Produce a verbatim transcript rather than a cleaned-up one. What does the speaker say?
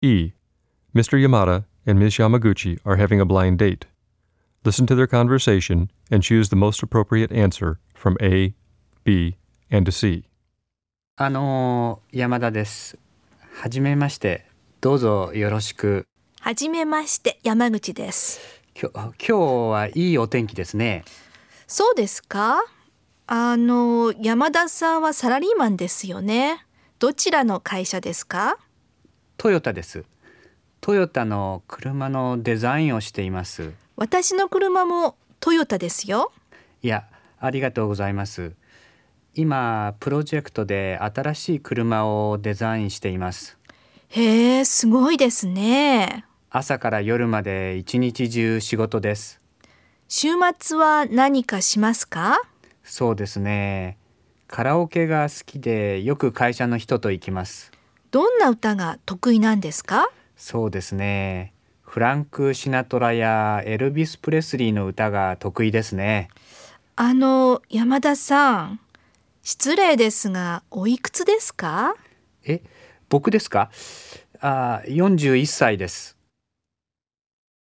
E. Mister Yamada and Miz Yamaguchi are having a blind date. Listen to their conversation and choose the most appropriate answer from A, B, and C. あのー、山田です。はじめまして。どうぞよろしく。 はじめまして、山口です。 今日、今日はいいお天気ですね。 そうですか？あの、山田さんはサラリーマンですよね。どちらの会社ですか？ トヨタです。トヨタの車のデザインをしています。 私の車もトヨタですよ。 いや、ありがとうございます。今、プロジェクトで新しい車をデザインしています。 へえ、すごいですね。 朝から夜まで一日中仕事です。 週末は何かしますか？ そうですね。カラオケが好きでよく会社の人と行きます。 どんな歌が得意なんですか？ そうですね。フランク・シナトラやエルビス・プレスリーの歌が得意ですね。 あの、山田さん、失礼ですが、おいくつですか？ え、僕ですか？あ、よんじゅういっさいです。